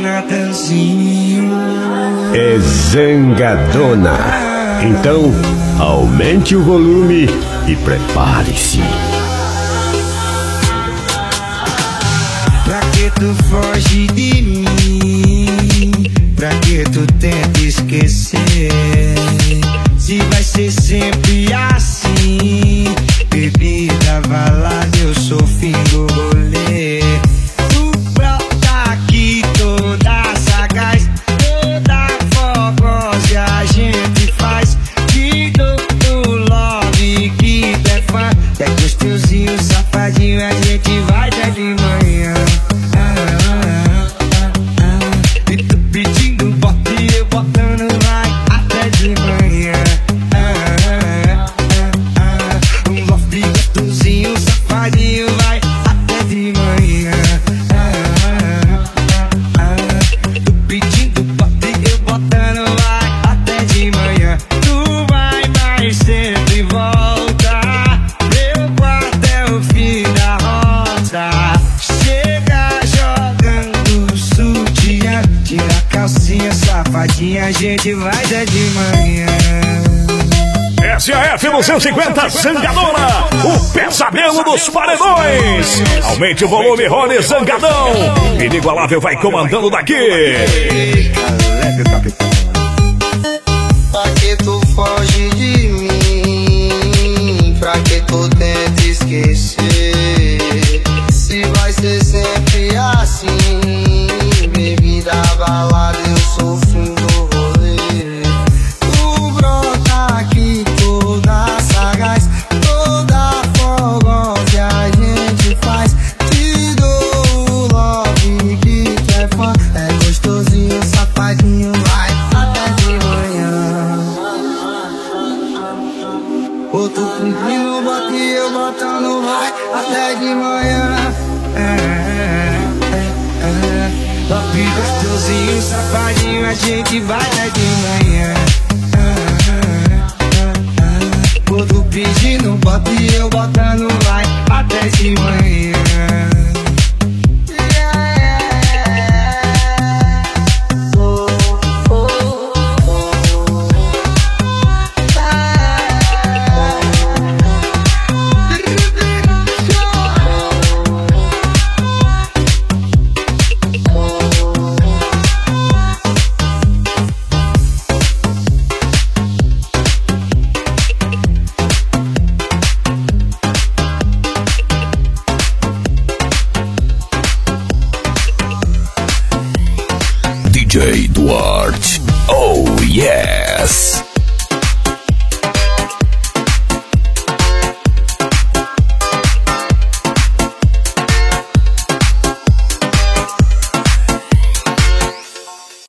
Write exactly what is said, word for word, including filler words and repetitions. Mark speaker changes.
Speaker 1: Natanzinho.
Speaker 2: É Zangadona. Então, aumente o volume e prepare-se.
Speaker 1: Pra que tu foge de mim? Pra que tu tenta esquecer? Se vai ser sempre assim, bebida, balada, eu sou fim do rolê. Tu brota aqui toda sagaz, toda fogosa a gente faz. Te dou o love que tu é fã, é gostosinho, safadinho, a gente vai até de manhã. E tu pedindo bota e eu botando vai até de manhã. Um love gostosinho, safadinho, vai até de manhã. Tu pedindo bota e eu botando vai até de manhã. Tu vai, mas sempre volta. Meu quarto é o fim da rota. Chega jogando sutiã, tira a calcinha, safadinha, a gente vai até de manhã.
Speaker 3: S A F duzentos e cinquenta Zangadona, o pesadelo dos paredões. Aumente o volume, Rony Zangadão. Inigualável vai comandando daqui.
Speaker 1: Pra que tu foge de mim? Pra que tu tenta esquecer? Se vai ser sempre assim, bebida, balada, eu sou o fim do rolê. Tu brota aqui toda sagaz, toda fogosa a gente faz. Te dou o love que tu é fã, é gostosinho, safadinho, vai até de manhã. Outro cumprindo, bota e eu botando, vai até de manhã. É, é, é, é. Love gostosinho, safadinho, a gente vai até de manhã. Outro pedindo, bota e eu botando, vai até de manhã.
Speaker 2: D J Duarte. Oh yes.